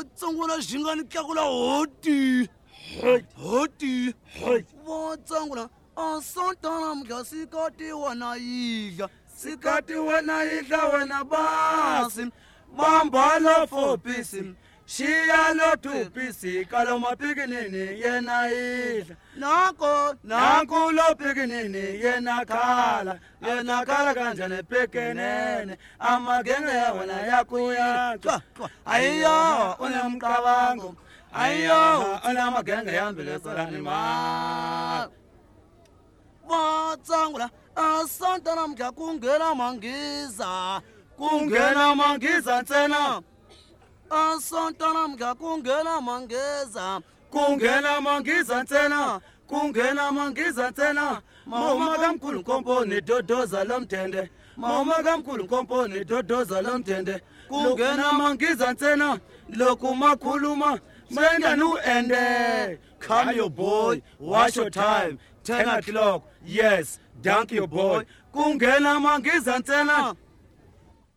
tsangula jingani kyakula hoti. Hoti. Wa tsangula asantana mga sikati wanayidla. Sikati wanayidla wena basi. Bambala 4 pieces. Shiyalo 2 pieces. Kalo mapikinini yena idla. Nako lo pikinini yena kala kanjane pekenene amagenge wena yakuya ayo unemkawangu ayo unamagenge yambile salani ma watsangula asantana mkya kungena mangiza ntsena asantana mkya kungena mangiza ntsena Mama kamkhulu nkomponi dodoza lomtende kungena mangiza ntsena loku makhuluma menda nu ende come your boy watch your time 10 o'clock yes dunk your boy kungena mangiza ntsena